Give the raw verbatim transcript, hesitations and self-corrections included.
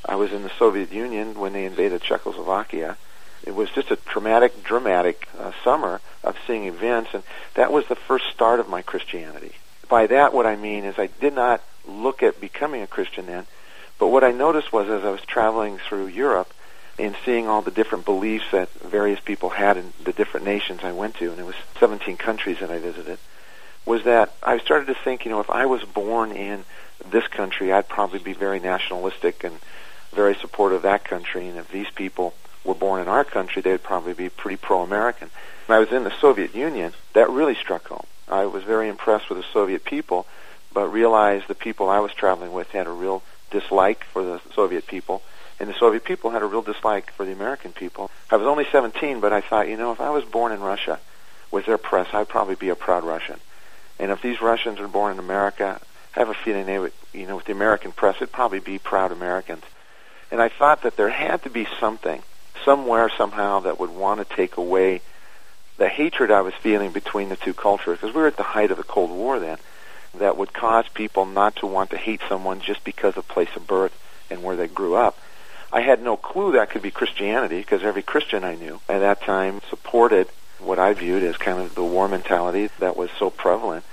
I was in the Soviet Union when they invaded Czechoslovakia. It was just a traumatic, dramatic uh, summer of seeing events, and that was the first start of my Christianity. By that, what I mean is I did not look at becoming a Christian then, but what I noticed was as I was traveling through Europe and seeing all the different beliefs that various people had in the different nations I went to, and it was seventeen countries that I visited, was that I started to think, you know, if I was born in this country, I'd probably be very nationalistic and very supportive of that country, and if these people were born in our country, they'd probably be pretty pro-American. When I was in the Soviet Union, that really struck home. I was very impressed with the Soviet people, but realized the people I was traveling with had a real dislike for the Soviet people, and the Soviet people had a real dislike for the American people. I was only seventeen, but I thought, you know, if I was born in Russia with their press, I'd probably be a proud Russian. And if these Russians were born in America, I have a feeling they would, you know, with the American press, it'd probably be proud Americans. And I thought that there had to be something, somewhere, somehow, that would want to take away the hatred I was feeling between the two cultures, because we were at the height of the Cold War then, that would cause people not to want to hate someone just because of place of birth and where they grew up. I had no clue that could be Christianity, because every Christian I knew at that time supported what I viewed as kind of the war mentality that was so prevalent.